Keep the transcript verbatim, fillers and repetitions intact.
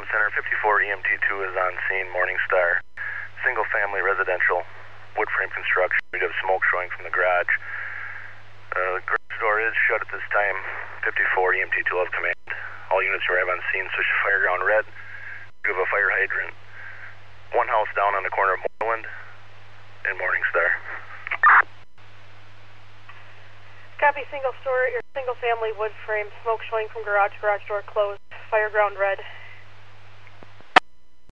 Comm Center, fifty-four E M T two is on scene, Morningstar. Single family residential, wood frame construction. We have smoke showing from the garage. Uh, the garage door is shut at this time. fifty-four E M T two have command. All units arrive on scene, switch to fire ground red. We have a fire hydrant. One house down on the corner of Moreland and Morningstar. Copy, single story or single family wood frame, smoke showing from garage, garage door closed, fire ground red.